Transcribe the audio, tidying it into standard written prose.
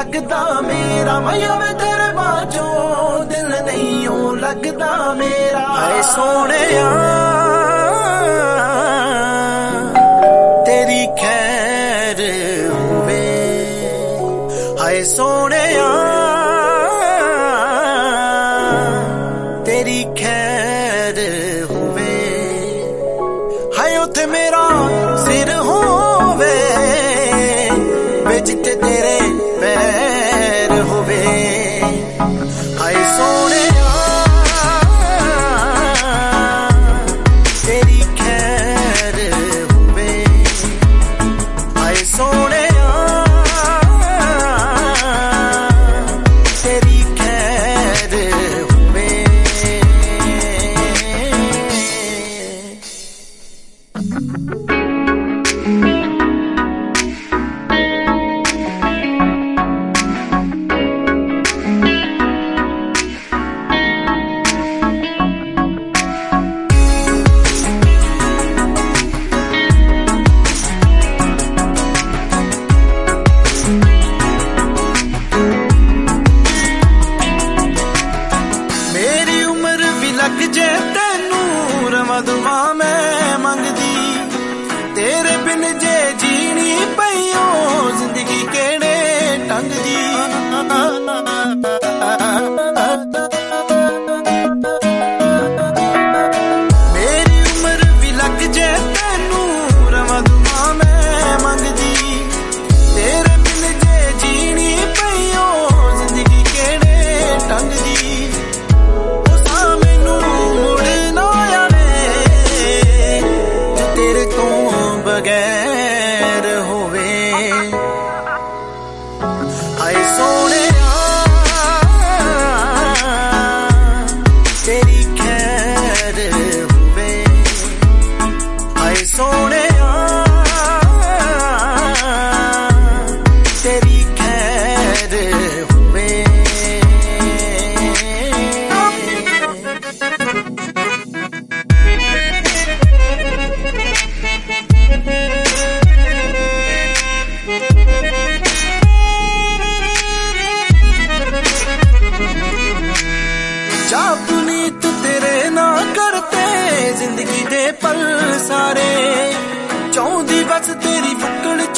लगदा मेरा, मैं वे तेरे बाझों दिल नहीं ओ लगदा मेरा। हाय सोहणिया तेरी खैर होवे, हाय सोहणिया तेरी खैर होवे, हाय उत्थे मेरा सिर होवे जिथे तेरे पैर होवे। हाय सोहणिया तेरी खैर होवे, हाय सोहणिया तेरी खैर होवे। लग जे तेनू रवा दुआ मैं मंगदी, तेरे बिन जे जीनी पईओ जिंदगी केड़े ढंग दी। मेरी उम्र भी लग जे तेनू रवा दुआ मैं मंगदी, तेरे बिन जे जीनी पईओ जिंदगी केड़े ढंग दी। बगैर होवे हाय सोहणिया तेरी खैर होवे, हाय सोहणिया तेरी खैर होवे। पुनीत तेरे ना करते जिंदगी दे पल सारे, चाहुंदी बस तेरी बुक्कड़